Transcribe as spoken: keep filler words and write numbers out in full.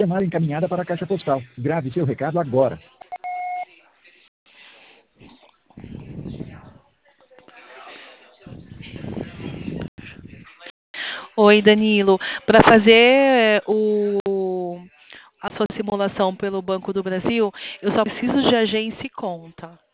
chamada encaminhada para a caixa postal. Grave seu recado agora. Oi, Danilo. Para fazer o, a sua simulação pelo Banco do Brasil, eu só preciso de agência e conta.